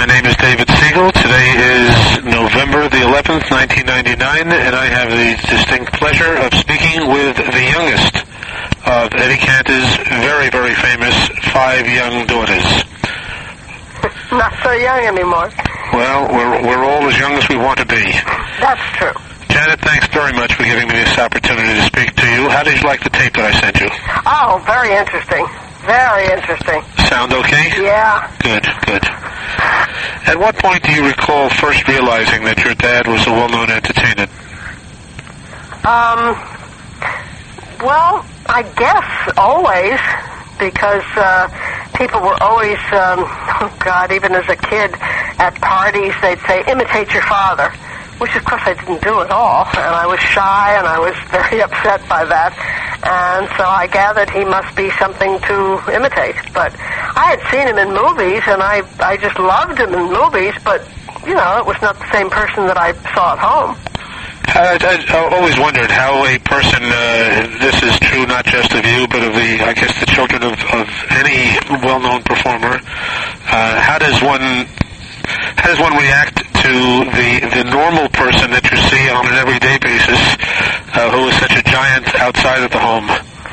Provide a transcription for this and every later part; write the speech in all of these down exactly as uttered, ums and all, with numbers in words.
My name is David Siegel. Today is November the eleventh, nineteen ninety-nine, and I have the distinct pleasure of speaking with the youngest of Eddie Cantor's very, very famous five young daughters. Not so young anymore. Well, we're, we're all as young as we want to be. That's true. Janet, thanks very much for giving me this opportunity to speak to you. How did you like the tape that I sent you? Oh, very interesting. Very interesting. Sound okay? Yeah. Good, good. At what point do you recall first realizing that your dad was a well-known entertainer? Um, well, I guess always, because uh, people were always, um, oh God, even as a kid at parties, they'd say, imitate your father, which of course I didn't do at all, and I was shy, and I was very upset by that, and so I gathered he must be something to imitate. But I had seen him in movies, and I, I just loved him in movies, but, you know, it was not the same person that I saw at home. I, I, I always wondered how a person, uh, this is true not just of you, but of the, I guess, the children of, of any well-known performer, uh, how does one, how does one react to the, the normal person that you see on an everyday basis, uh, who is such a giant outside of the home?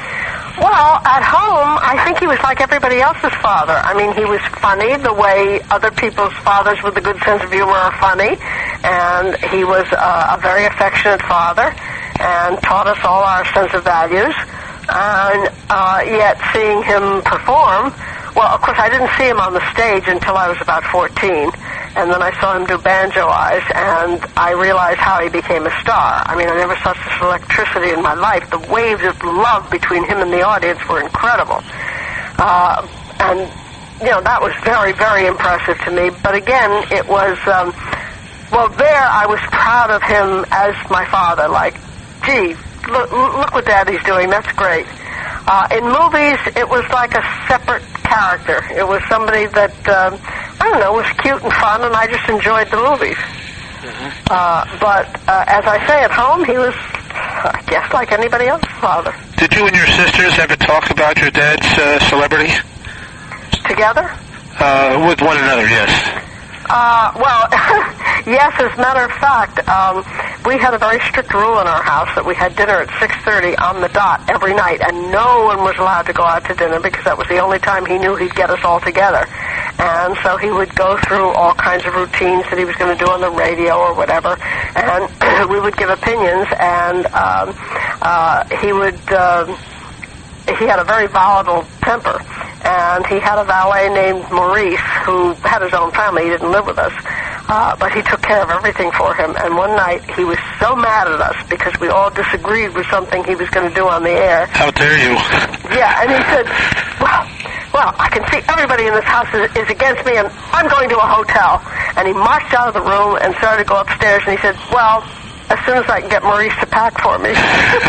Well, at home, I think he was like everybody else's father. I mean, he was funny the way other people's fathers with a good sense of humor are funny, and he was uh, a very affectionate father and taught us all our sense of values. And uh, yet seeing him perform, well, of course, I didn't see him on the stage until I was about fourteen, and then I saw him do Banjo Eyes, and I realized how he became a star. I mean, I never saw such electricity in my life. The waves of love between him and the audience were incredible. Uh, and, you know, that was very, very impressive to me. But again, it was, um, well, there I was proud of him as my father. Like, gee, look, look what Daddy's doing. That's great. Uh, in movies, it was like a separate character. It was somebody that, um, I don't know, was cute and fun, and I just enjoyed the movies. Mm-hmm. Uh, but uh, as I say, at home, he was, I guess, like anybody else's father. Did you and your sisters ever talk about your dad's uh, celebrity? Together? Uh, with one another, yes. Uh, well, yes, as a matter of fact, um, we had a very strict rule in our house that we had dinner at six thirty on the dot every night, and no one was allowed to go out to dinner because that was the only time he knew he'd get us all together. And so he would go through all kinds of routines that he was going to do on the radio or whatever, and we would give opinions, and um, uh, he would... Um, he had a very volatile temper, and he had a valet named Maurice who had his own family. He didn't live with us, uh, but he took care of everything for him. And one night he was so mad at us because we all disagreed with something he was going to do on the air. How dare you? Yeah, and he said, well, well, I can see everybody in this house is, is against me, and I'm going to a hotel. And he marched out of the room and started to go upstairs, and he said, well, as soon as I can get Maurice to pack for me.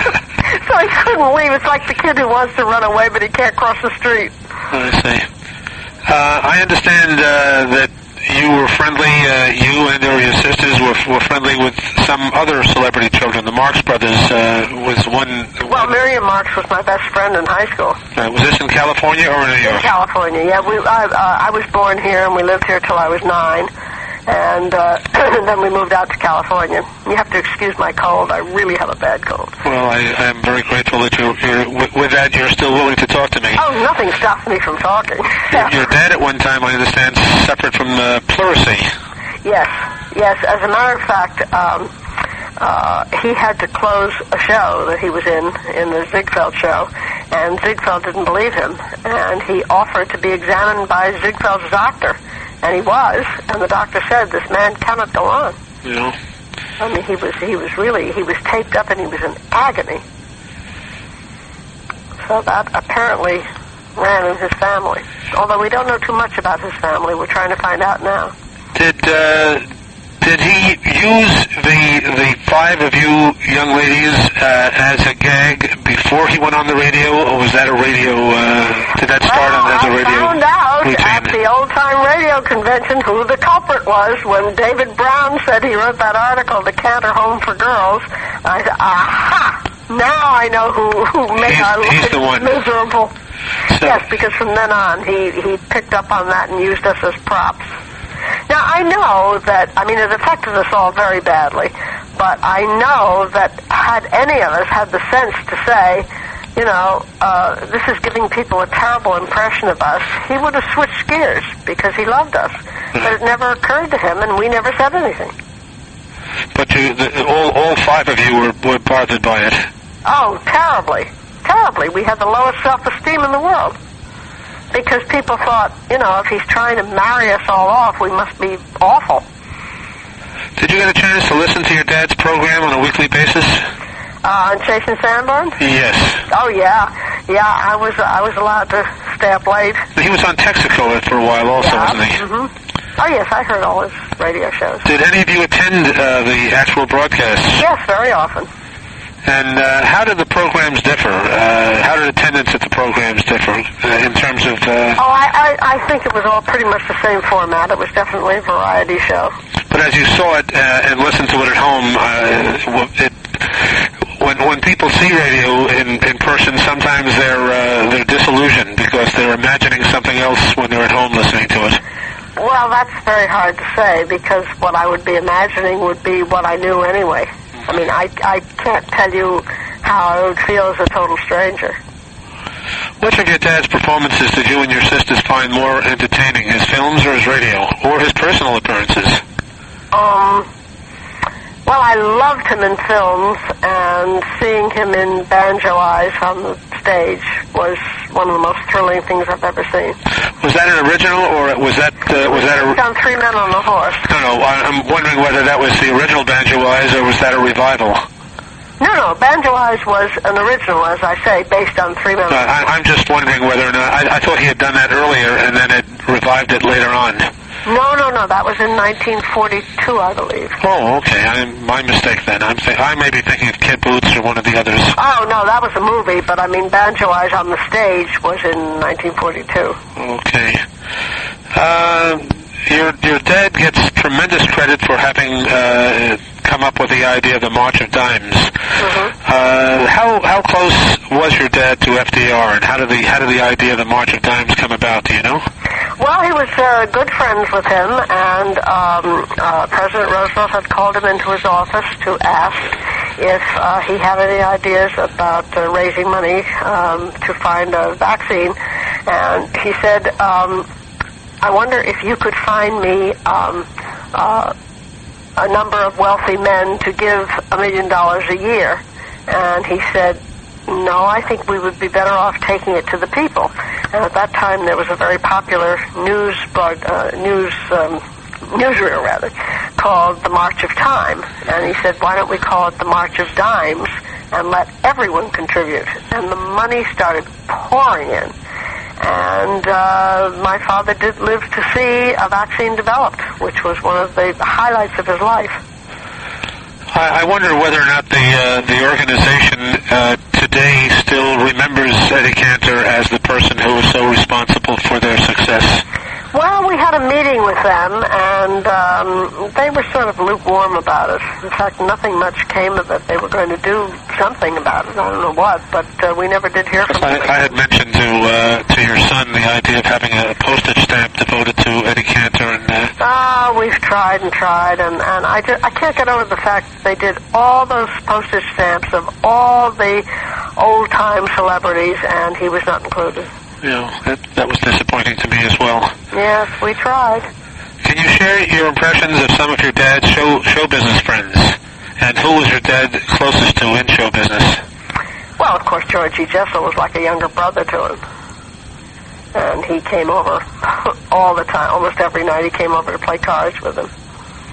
So he couldn't leave. It's like the kid who wants to run away, but he can't cross the street. I see. Uh, I understand uh, that you were friendly, uh, you and or your sisters were, were friendly with some other celebrity children. The Marx Brothers uh, was one... Well, one, Miriam Marx was my best friend in high school. Uh, was this in California or in New York? In California, yeah. We, I, uh, I was born here, and we lived here till I was nine. And uh, then we moved out to California. You have to excuse my cold. I really have a bad cold. Well, I, I am very grateful that you're, you're with, with that you're still willing to talk to me. Oh, nothing stops me from talking. Your, your dad at one time, I understand, suffered from uh, pleurisy. Yes, yes. As a matter of fact, um, uh, he had to close a show that he was in, in the Ziegfeld show, and Ziegfeld didn't believe him, and he offered to be examined by Ziegfeld's doctor. And he was, and the doctor said, this man cannot go on. Yeah. I mean, he was he was really, he was taped up and he was in agony. So that apparently ran in his family. Although we don't know too much about his family. We're trying to find out now. Did, uh, did he use the the five of you young ladies uh, as a gag before he went on the radio, or was that a radio, uh, did that start well, on as a radio? I found out routine? At the old-time radio convention who the culprit was when David Brown said he wrote that article, The Cantor Home for Girls. I said, aha! Now I know who, who made he's, our he's the one. lives miserable. So, yes, because from then on he, he picked up on that and used us as props. Now, I know that, I mean, it affected us all very badly, but I know that had any of us had the sense to say, you know, uh, this is giving people a terrible impression of us, he would have switched gears because he loved us. But it never occurred to him, and we never said anything. But you, the, all, all five of you were, were bothered by it. Oh, terribly. Terribly. We had the lowest self-esteem in the world. Because people thought, you know, if he's trying to marry us all off, we must be awful. Did you get a chance to listen to your dad's program on a weekly basis? Uh, on Chasing Sanborn? Yes. Oh, yeah. Yeah, I was I was allowed to stay up late. He was on Texaco for a while also, yeah. wasn't he? Mm-hmm. Oh, yes, I heard all his radio shows. Did any of you attend uh, the actual broadcasts? Yes, very often. And uh, how did the programs differ? Uh, how did attendance at the programs differ uh, in terms of... Uh... Oh, I, I, I think it was all pretty much the same format. It was definitely a variety show. But as you saw it uh, and listened to it at home, uh, it, when when people see radio in, in person, sometimes they're uh, they're disillusioned because they're imagining something else when they're at home listening to it. Well, that's very hard to say because what I would be imagining would be what I knew anyway. I mean, I, I can't tell you how I would feel as a total stranger. Which of your dad's performances did you and your sisters find more entertaining, his films or his radio, or his personal appearances? Um, well, I loved him in films, and seeing him in Banjo Eyes on the stage was one of the most thrilling things I've ever seen. Was that an original, or was that uh, was that a... on Three Men on a Horse. No, no, I'm wondering whether that was the original Banjo Eyes, or was that a revival? No, no, Banjo Eyes was an original, as I say, based on Three Men on a Horse. Uh, I, I'm just wondering whether or not... I, I thought he had done that earlier, and then it revived it later on. No, no, no, that was in nineteen forty-two, I believe. Oh, okay, I'm, my mistake then. I'm th- I may be thinking of Kid Boots or one of the others. Oh, no, that was a movie, but I mean, Banjo Eyes on the stage was in nineteen forty-two. Okay. Uh, your, your dad gets tremendous credit for having uh, come up with the idea of the March of Dimes. Mm-hmm. Uh, how how close was your dad to F D R, and how did the how did the idea of the March of Dimes come about? Do you know? Well, he was uh, good friends with him, and um, uh, President Roosevelt had called him into his office to ask if uh, he had any ideas about uh, raising money um, to find a vaccine. And he said, um, I wonder if you could find me um, uh, a number of wealthy men to give a million dollars a year. And he said, no, I think we would be better off taking it to the people. And at that time, there was a very popular news broad, uh, news um, newsreel rather called the March of Time. And he said, why don't we call it the March of Dimes and let everyone contribute? And the money started pouring in. And uh, my father did live to see a vaccine developed, which was one of the highlights of his life. I, I wonder whether or not the uh, the organization uh, today still remembers Eddie Cantor as the person who was so responsible for their success. Well, we had a meeting with them, and um, they were sort of lukewarm about it. In fact, nothing much came of it. They were going to do something about it. I don't know what, but uh, we never did hear from I, them. I had mentioned to uh, to your son the idea of having a postage stamp devoted to Eddie Cantor. And uh... Ah, we've tried and tried, and, and I, just, I can't get over the fact that they did all those postage stamps of all the old-time celebrities, and he was not included. You know, that, that was disappointing to me as well. Yes, we tried. Can you share your impressions of some of your dad's show show business friends? And who was your dad closest to in show business? Well, of course, Georgie Jessel was like a younger brother to him. And he came over all the time. Almost every night he came over to play cards with him.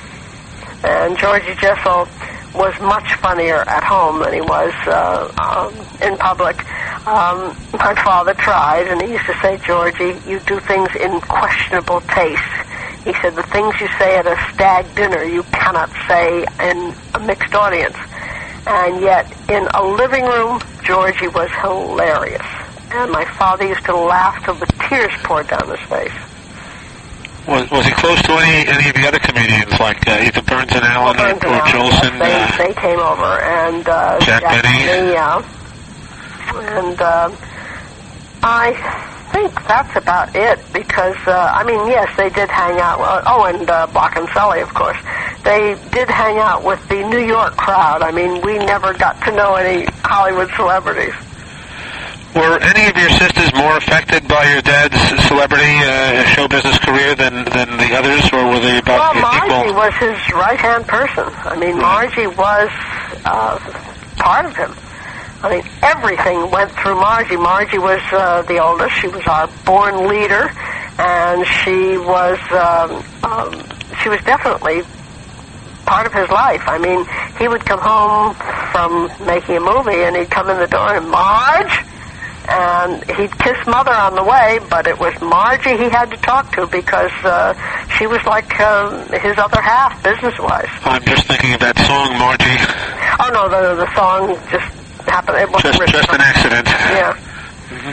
And Georgie Jessel was much funnier at home than he was uh, um, in public. Um, my father tried, and he used to say, Georgie, you do things in questionable taste. He said, the things you say at a stag dinner you cannot say in a mixed audience. And yet, in a living room, Georgie was hilarious. And my father used to laugh till the tears poured down his face. Was, was he close to any any of the other comedians, like uh, either Burns and Allen or, Burns and or Allen, Jolson? Yes, they, uh, they came over, and uh, Jack, Jack Benny. Benny, yeah. And uh, I think that's about it because, uh, I mean, yes, they did hang out. Uh, oh, and uh, Block and Sully, of course. They did hang out with the New York crowd. I mean, we never got to know any Hollywood celebrities. Were any of your sisters more affected by your dad's celebrity uh, show business career than, than the others, or were they about well, Margie equal? was his right-hand person. I mean, Margie was uh, part of him. I mean, everything went through Margie. Margie was uh, the oldest. She was our born leader, and she was um, um, she was definitely part of his life. I mean, he would come home from making a movie, and he'd come in the door and, Marge! And he'd kiss Mother on the way, but it was Margie he had to talk to because uh, she was like um, his other half, business-wise. I'm just thinking of that song, Margie. Oh, no, the, the song just happened. It wasn't just just an accident. Yeah. Mm-hmm.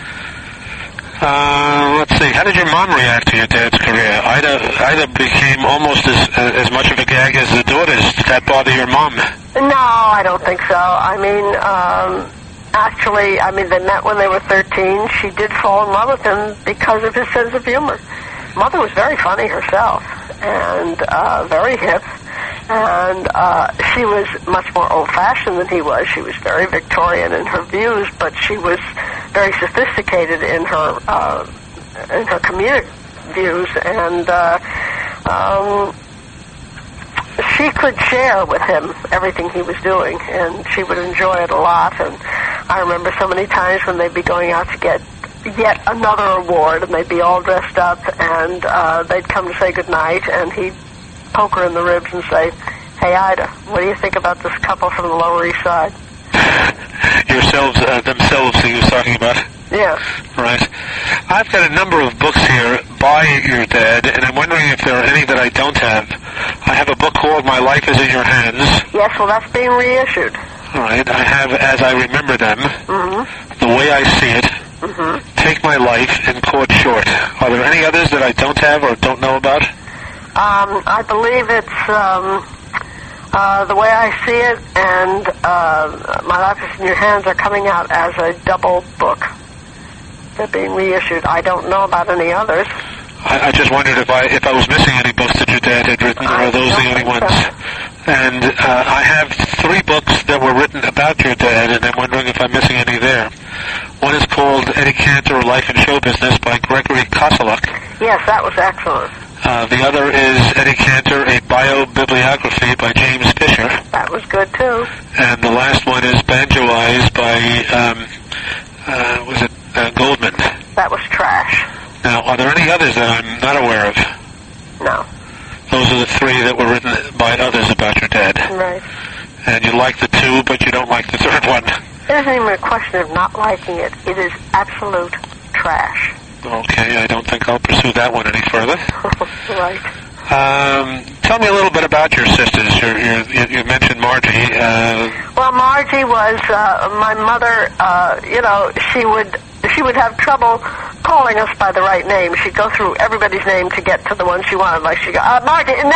Uh, let's see. How did your mom react to your dad's career? Ida, Ida became almost as uh, as much of a gag as the daughters. Did that bother your mom? No, I don't think so. I mean, um, actually, I mean, they met when they were thirteen. She did fall in love with him because of his sense of humor. Mother was very funny herself and uh, very hip. And uh, she was much more old-fashioned than he was. She was very Victorian in her views, but she was very sophisticated in her uh, in her comedic views. And uh, um, she could share with him everything he was doing, and she would enjoy it a lot. And I remember so many times when they'd be going out to get yet another award, and they'd be all dressed up, and uh, they'd come to say goodnight, and he'd poke her in the ribs and say, hey, Ida, what do you think about this couple from the Lower East Side? Yourselves, uh, themselves he was talking about? Yeah. Right. I've got a number of books here by your dad, and I'm wondering if there are any that I don't have. I have a book called My Life is in Your Hands. Yes, well, that's being reissued. All right. I have As I Remember Them, mm-hmm. The Way I See It, mm-hmm. Take My Life, and Caught Short. Are there any others that I don't have or don't know about? Um, I believe it's um, uh, The Way I See It and uh, My Life is in Your Hands are coming out as a double book. They're being reissued. I don't know about any others. I, I just wondered if I if I was missing any books that your dad had written, or are those the only ones? So. And uh, I have three books that were written about your dad, and I'm wondering if I'm missing any there. One is called Eddie Cantor, Life and Show Business by Gregory Koselleck. Yes, that was excellent. Uh, the other is Eddie Cantor, a bio-bibliography by James Fisher. That was good, too. And the last one is Banjo Eyes by, um, uh, was it uh, Goldman? That was trash. Now, are there any others that I'm not aware of? No. Those are the three that were written by others about your dad. Right. And you like the two, but you don't like the third one. It isn't even a question of not liking it. It is absolute trash. Okay, I don't think I'll pursue that one any further. Right. Um, tell me a little bit about your sisters. You're, you're, you mentioned Margie. Uh, well, Margie was uh, my mother. Uh, you know, she would she would have trouble calling us by the right name. She'd go through everybody's name to get to the one she wanted. Like she'd go, uh, Margie, and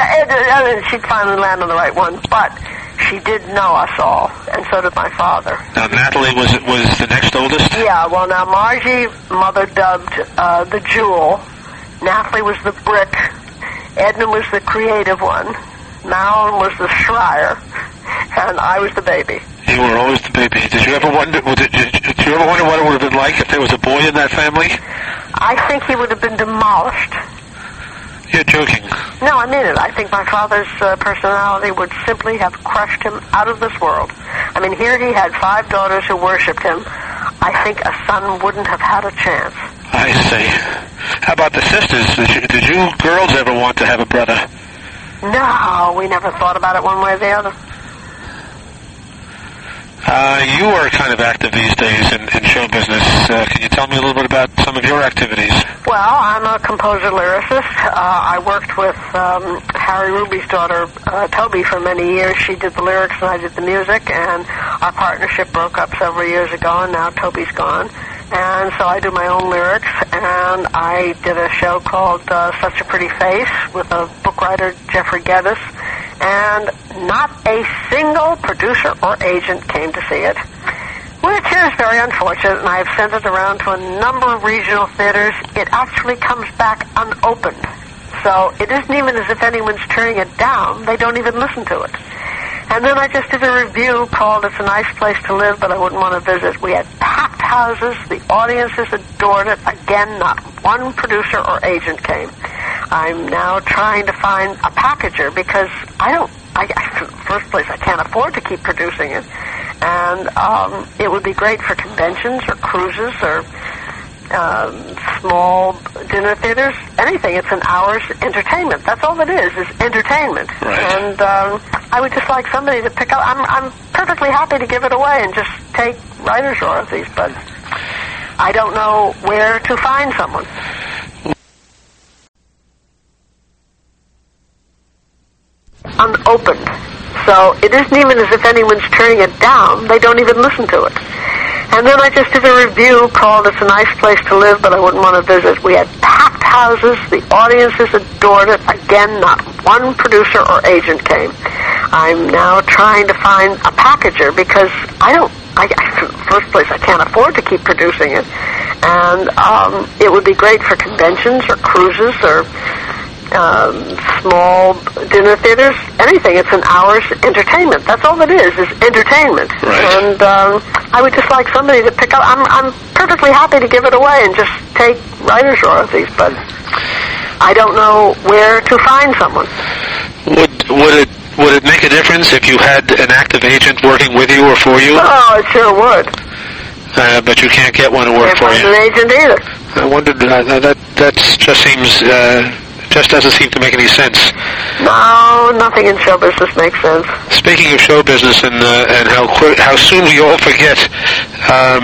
she'd finally land on the right one. But she did know us all, and so did my father. Now, Natalie was was the next oldest? Yeah, well, now, Margie, mother dubbed uh, the jewel. Natalie was the brick. Edna was the creative one. Malin was the Schreier. And I was the baby. You were always the baby. Did you ever wonder, did you, did you ever wonder what it would have been like if there was a boy in that family? I think he would have been demolished. You're joking. No, I mean it. I think my father's uh, personality would simply have crushed him out of this world. I mean, here he had five daughters who worshipped him. I think a son wouldn't have had a chance. I see. How about the sisters? Did you, did you girls ever want to have a brother? No, we never thought about it one way or the other. Uh, you are kind of active these days in, in show business. Uh, can you tell me a little bit about some of your activities? Well, I'm a composer-lyricist. Uh, I worked with um, Harry Ruby's daughter, uh, Toby, for many years. She did the lyrics and I did the music, and our partnership broke up several years ago, and now Toby's gone. And so I do my own lyrics, and I did a show called uh, Such a Pretty Face with a book writer, Jeffrey Geddes, and not a single producer or agent came to see it. Well, it is very unfortunate, and I've sent it around to a number of regional theaters. It actually comes back unopened. So it isn't even as if anyone's turning it down. They don't even listen to it. And then I just did a review called It's a Nice Place to Live, but I wouldn't want to visit. We had packed houses. The audiences adored it. Again, not one producer or agent came. I'm now trying to find a packager because I don't, I, I, in the first place, I can't afford to keep producing it. And um, it would be great for conventions or cruises or um, small dinner theaters, anything. It's an hour's entertainment. That's all it is, is entertainment. Right. And um, I would just like somebody to pick up. I'm, I'm perfectly happy to give it away and just take writer's royalties, but I don't know where to find someone. Unopened. So it isn't even as if anyone's turning it down. They don't even listen to it. And then I just did a review called It's a Nice Place to Live, but I wouldn't want to visit. We had packed houses. The audiences adored it. Again, not one producer or agent came. I'm now trying to find a packager because I don't, I, I, in the first place, I can't afford to keep producing it. And um, it would be great for conventions or cruises or Um, small dinner theaters, anything. It's an hour's entertainment. That's all it is, is entertainment. Right. And um, I would just like somebody to pick up. I'm, I'm perfectly happy to give it away and just take writer's royalties, but I don't know where to find someone. Would would it would it make a difference if you had an active agent working with you or for you? Oh, it sure would. Uh, but you can't get one to work Can't for find you. an agent either. I wondered. Uh, that that just seems. Uh, Just doesn't seem to make any sense. No, nothing in show business makes sense. Speaking of show business and uh, and how quick, how soon we all forget, um,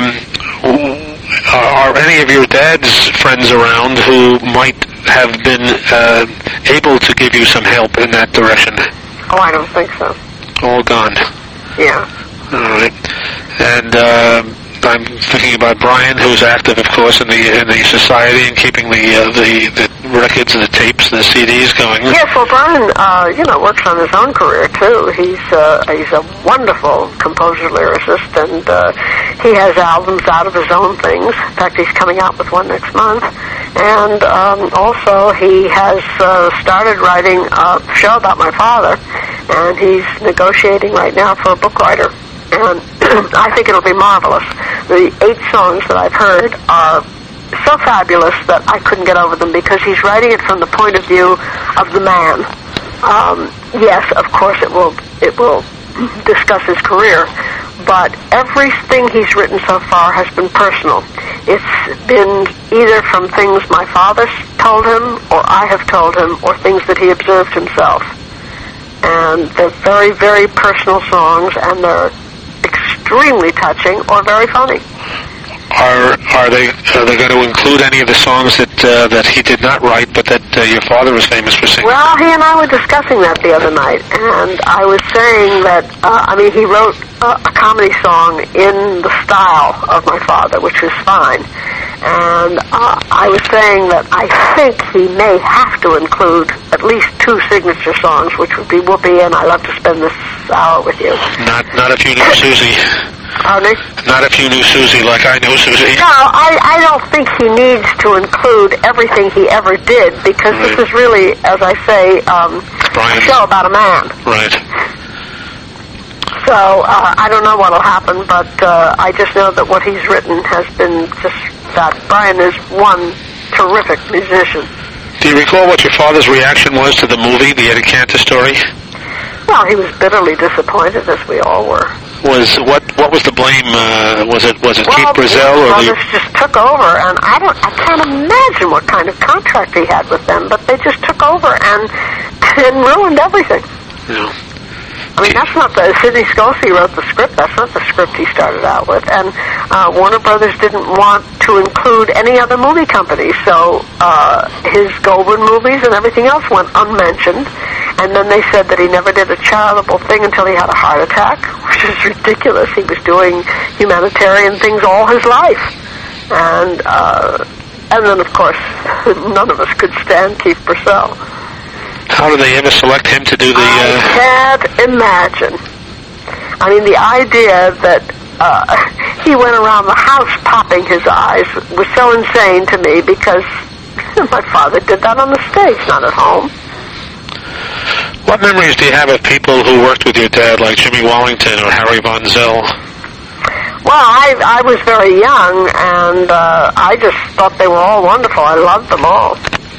are any of your dad's friends around who might have been uh, able to give you some help in that direction? Oh, I don't think so. All gone. Yeah. All right. And uh, I'm thinking about Brian, who's active, of course, in the in the society and keeping the uh, the the records and the tapes and the C Ds going. Yes, well, Brian, uh, you know, works on his own career too. He's uh, he's a wonderful composer lyricist, and uh, he has albums out of his own things. In fact, he's coming out with one next month. And um, also, he has uh, started writing a show about my father, and he's negotiating right now for a book writer. And I think it'll be marvelous. The eight songs that I've heard are so fabulous that I couldn't get over them because he's writing it from the point of view of the man. Um, yes, of course it will it will discuss his career, but everything he's written so far has been personal. It's been either from things my father told him or I have told him or things that he observed himself. And they're very, very personal songs, and they're extremely touching or very funny. Are are they are they going to include any of the songs that uh, that he did not write, but that uh, your father was famous for singing? Well, he and I were discussing that the other night, and I was saying that uh, I mean he wrote uh, a comedy song in the style of my father, which was fine. And uh, I was saying that I think he may have to include at least two signature songs, which would be Whoopi and I Love to Spend This Hour With You. Not not if you knew Susie. Pardon me? Not if you knew Susie like I know Susie. No, I, I don't think he needs to include everything he ever did, because right. this is really, as I say, um, a show about a man. Right. So, uh, I don't know what will happen, but uh, I just know that what he's written has been just that. Brian is one terrific musician. Do you recall what your father's reaction was to the movie, the Eddie Cantor story? Well, he was bitterly disappointed, as we all were. Was what? What was the blame? Uh, was it was it well, Keith Brazell or well, the? Brothers just took over, and I don't. I can't imagine what kind of contract he had with them, but they just took over and and ruined everything. Yeah. I mean, that's not the, Sidney Scalzi wrote the script, that's not the script he started out with, and uh, Warner Brothers didn't want to include any other movie company, so uh, his Goldwyn movies and everything else went unmentioned, and then they said that he never did a charitable thing until he had a heart attack, which is ridiculous. He was doing humanitarian things all his life, and, uh, and then, of course, none of us could stand Keith Purcell. How did they ever select him to do the... Uh... I can't imagine. I mean, the idea that uh, he went around the house popping his eyes. It was so insane to me because my father did that on the stage, not at home. What memories do you have of people who worked with your dad, like Jimmy Wallington or Harry Von Zell? Well, I I was very young, and uh, I just thought they were all wonderful. I loved them all.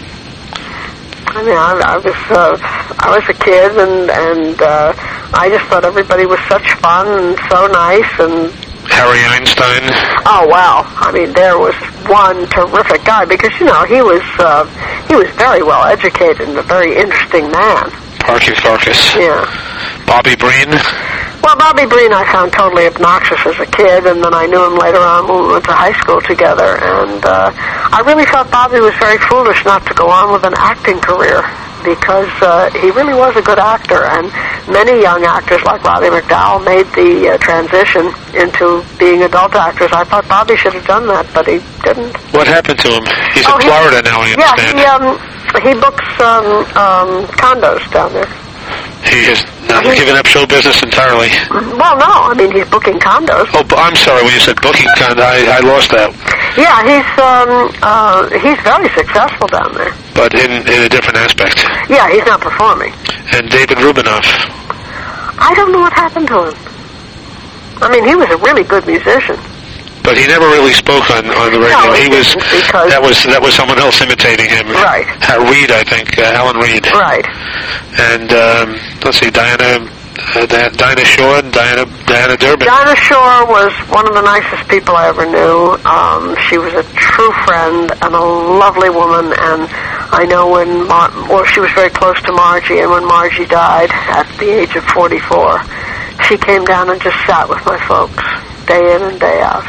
I mean, I, I was uh, I was a kid, and and uh, I just thought everybody was such fun and so nice. And Harry Einstein. Oh wow! I mean, there was one terrific guy because you know he was uh, he was very well educated and a very interesting man. Parky Farkas. Yeah. Bobby Breen. Well, Bobby Breen I found totally obnoxious as a kid, and then I knew him later on when we went to high school together, and uh, I really thought Bobby was very foolish not to go on with an acting career, because uh, he really was a good actor, and many young actors like Roddy McDowall made the uh, transition into being adult actors. I thought Bobby should have done that, but he didn't. What happened to him? He's oh, in Florida he, now, I understand. Yeah, he, um, he books um, um, condos down there. He has now given up show business entirely. Well, no, I mean, he's booking condos. Oh, I'm sorry, when you said booking condos, I, I lost that. Yeah, he's um, uh, he's very successful down there. But in, in a different aspect. Yeah, he's not performing. And David Rubinoff? I don't know what happened to him. I mean, he was a really good musician. But he never really spoke on, on the radio. No, he was because that was that was someone else imitating him. Right. Uh, Reed, I think, uh, Alan Reed. Right. And um, let's see, Diana, uh, Dinah Shore, and Diana Diana Durbin. Dinah Shore was one of the nicest people I ever knew. Um, she was a true friend and a lovely woman. And I know when Mar- well, she was very close to Margie, and when Margie died at the age of forty-four, she came down and just sat with my folks day in and day out.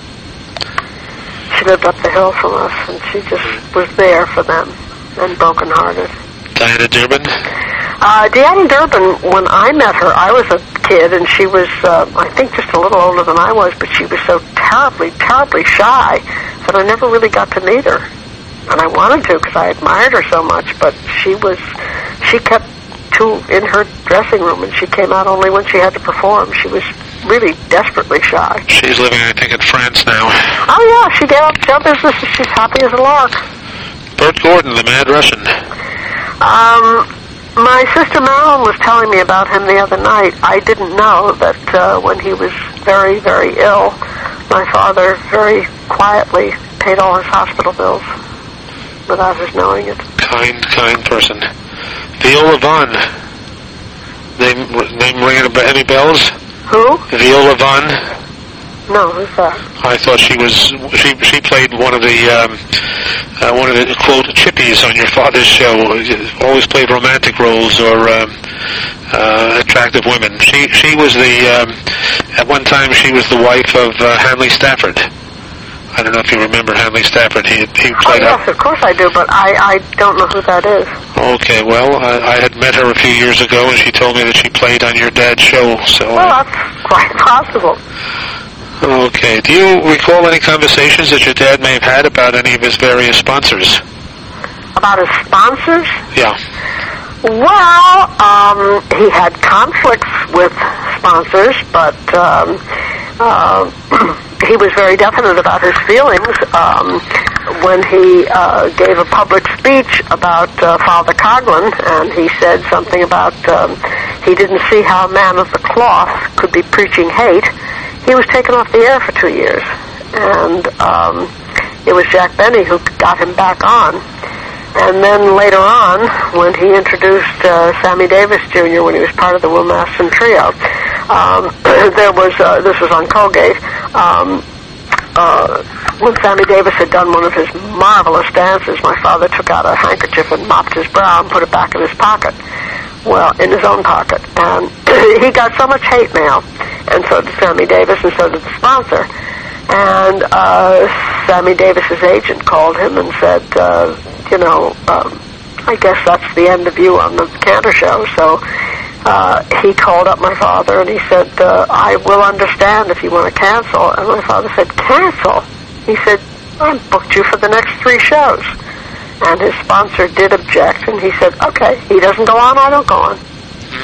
She lived up the hill from us, and she just was there for them, and broken-hearted. Diana Durbin? Uh, Diana Durbin, when I met her, I was a kid, and she was, uh, I think, just a little older than I was, but she was so terribly, terribly shy that I never really got to meet her. And I wanted to, because I admired her so much, but she was, she kept to in her dressing room, and she came out only when she had to perform. She was really desperately shy. She's living, I think, in France now. Oh, yeah, she gave up show business, and she's happy as a lark. Burt Gordon, the Mad Russian. Um, my sister Marilyn was telling me about him the other night. I didn't know that uh, when he was very, very ill, my father very quietly paid all his hospital bills without his knowing it. Kind, kind person. Viola Vaughn. Name, name ringing any bells? Who? Viola Vaughn. No, who's that? I thought she was she she played one of the um, uh, one of the quote chippies on your father's show. Always played romantic roles or um, uh, attractive women. She she was the um, at one time she was the wife of uh, Hanley Stafford. I don't know if you remember Hanley Stafford. He he played. Oh yes, of course I do, but I I don't know who that is. Okay, well I, I had met her a few years ago, and she told me that she played on your dad's show. So. Well, that's quite possible. Okay. Do you recall any conversations that your dad may have had about any of his various sponsors? About his sponsors? Yeah. Well, um, he had conflicts with sponsors, but um, uh, he was very definite about his feelings um, when he uh, gave a public speech about uh, Father Coughlin, and he said something about um, he didn't see how a man of the cloth could be preaching hate. He was taken off the air for two years, and um, it was Jack Benny who got him back on. And then later on, when he introduced uh, Sammy Davis Junior when he was part of the Will Maston Trio, um, there was, uh, this was on Colgate, um, uh, when Sammy Davis had done one of his marvelous dances, my father took out a handkerchief and mopped his brow and put it back in his pocket. Well, in his own pocket. And he got so much hate mail, and so did Sammy Davis, and so did the sponsor. And uh, Sammy Davis's agent called him and said, uh, you know, um, I guess that's the end of you on the Cantor Show. So uh, he called up my father, and he said, uh, I will understand if you want to cancel. And my father said, cancel? He said, I booked you for the next three shows. And his sponsor did object, and he said, okay, he doesn't go on, I don't go on.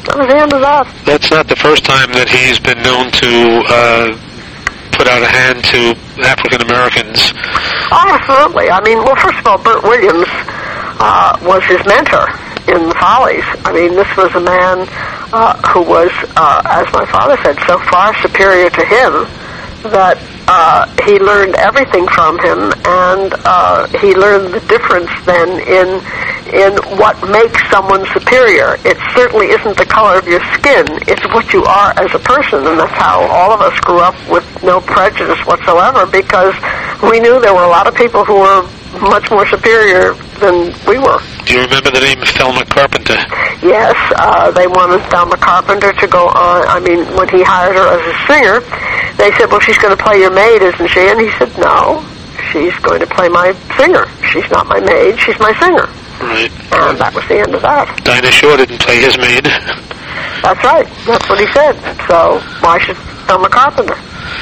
That was the end of that. That's not the first time that he's been known to uh, put out a hand to African Americans. Oh, absolutely. I mean, well, first of all, Bert Williams uh, was his mentor in the Follies. I mean, this was a man uh, who was, uh, as my father said, so far superior to him that uh, he learned everything from him, and uh, he learned the difference then in in what makes someone superior. It certainly isn't the color of your skin, it's what you are as a person, and that's how all of us grew up, with no prejudice whatsoever, because we knew there were a lot of people who were much more superior than we were. Do you remember the name of Thelma Carpenter? Yes, uh, they wanted Thelma Carpenter to go on. I mean, when he hired her as a singer, they said, well, she's going to play your maid, isn't she? And he said, no, she's going to play my singer. She's not my maid, she's my singer. Right. And that was the end of that. Dinah Shore didn't play his maid. That's right. That's what he said. So why should Thelma Carpenter?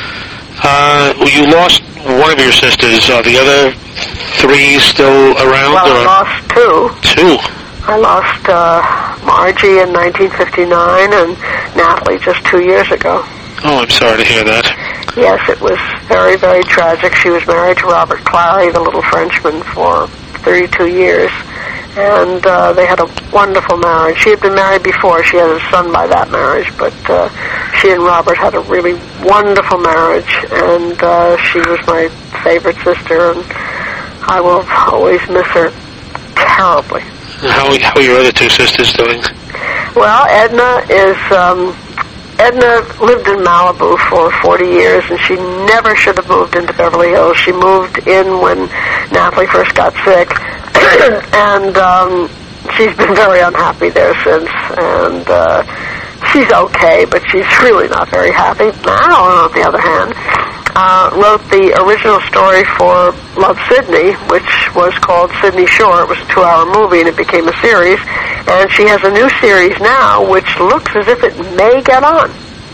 Uh, you lost one of your sisters. Are the other three still around? Well, or? I lost two. Two? I lost uh, Margie in nineteen fifty-nine and Natalie just two years ago. Oh, I'm sorry to hear that. Yes, it was very, very tragic. She was married to Robert Clary, the little Frenchman, for thirty-two years, and uh, they had a wonderful marriage. She had been married before. She had a son by that marriage, but uh, she and Robert had a really wonderful marriage, and uh, she was my favorite sister, and I will always miss her terribly. How, how are your other two sisters doing? Well, Edna is... Um, Edna lived in Malibu for forty years, and she never should have moved into Beverly Hills. She moved in when Natalie first got sick, and um, she's been very unhappy there since. And uh, she's okay, but she's really not very happy. Mal, on the other hand, uh, wrote the original story for Love, Sidney, which was called Sidney Shore. It was a two-hour movie, and it became a series. And she has a new series now, which looks as if it may get on.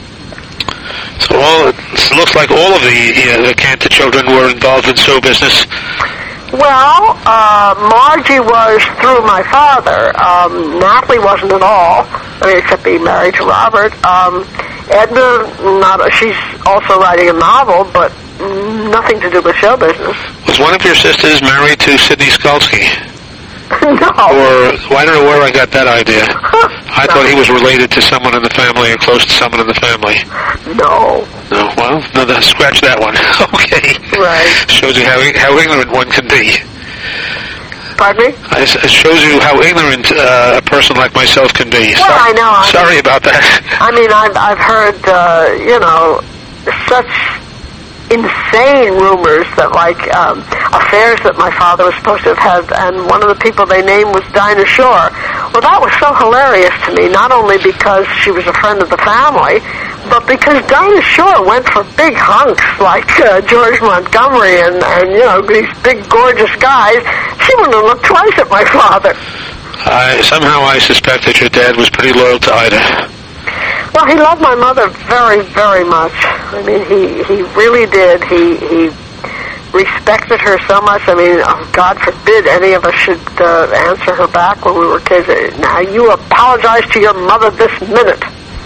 So all, it looks like all of the, uh, the Cantor children were involved in show business. Well, uh, Margie was through my father. Um, Natalie wasn't at all. I mean, except being married to Robert. Um, Edna, not. She's also writing a novel, but nothing to do with show business. Was one of your sisters married to Sidney Skalski? No. Or, well, I don't know where I got that idea. I No. thought he was related to someone in the family or close to someone in the family. No. No, well, no, that, scratch that one. Okay. Right. Shows you how how ignorant one can be. Pardon me? It shows you how ignorant uh, a person like myself can be. Well, Sorry, I know. I sorry mean, about that. I mean, I've I've heard, uh, you know, such insane rumors that, like, um, affairs that my father was supposed to have had, and one of the people they named was Dinah Shore. Well, that was so hilarious to me, not only because she was a friend of the family, but because Dinah Shore went for big hunks like uh, George Montgomery and, and, you know, these big, gorgeous guys. She wouldn't have looked twice at my father. I, somehow I suspect that your dad was pretty loyal to Ida. Well, he loved my mother very, very much. I mean, he, he really did. He he respected her so much. I mean, oh, God forbid any of us should uh, answer her back when we were kids. Now, you apologize to your mother this minute.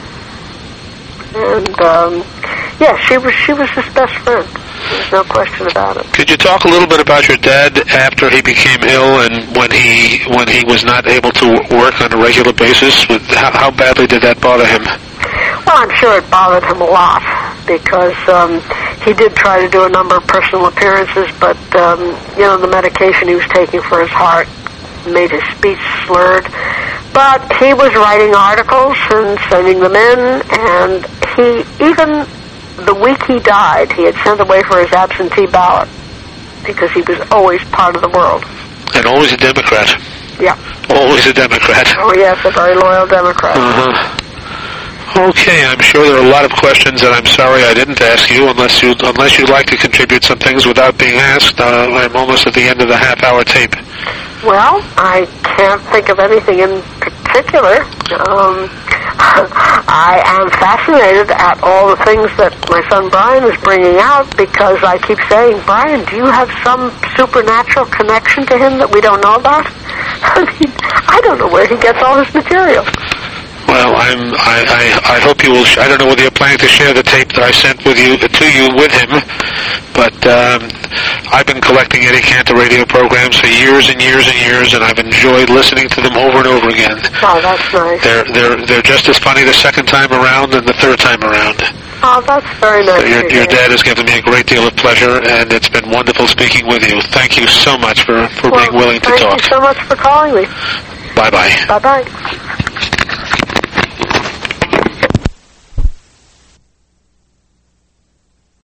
And, um, yeah, she was she was his best friend. There's no question about it. Could you talk a little bit about your dad after he became ill and when he when he was not able to work on a regular basis? How, how badly did that bother him? Well, I'm sure it bothered him a lot because um, he did try to do a number of personal appearances, but, um, you know, the medication he was taking for his heart made his speech slurred. But he was writing articles and sending them in, and he, even the week he died, he had sent away for his absentee ballot because he was always part of the world. And always a Democrat. Yeah. Always a Democrat. Oh, yes, a very loyal Democrat. Uh-huh. Okay, I'm sure there are a lot of questions that I'm sorry I didn't ask you, unless you unless you'd like to contribute some things without being asked. Uh, I'm almost at the end of the half-hour tape. Well, I can't think of anything in particular. Um, I am fascinated at all the things that my son Brian is bringing out because I keep saying, Brian, do you have some supernatural connection to him that we don't know about? I mean, I don't know where he gets all his material. Well, I'm, I, I, I hope you will, sh- I don't know whether you're planning to share the tape that I sent with you, to you with him, but um, I've been collecting Eddie Cantor radio programs for years and years and years, and I've enjoyed listening to them over and over again. Oh, that's nice. They're, they're, they're just as funny the second time around than the third time around. Oh, that's very nice. So your, your dad has given me a great deal of pleasure, and it's been wonderful speaking with you. Thank you so much for, for well, being willing to thank talk. Thank you so much for calling me. Bye-bye. Bye-bye.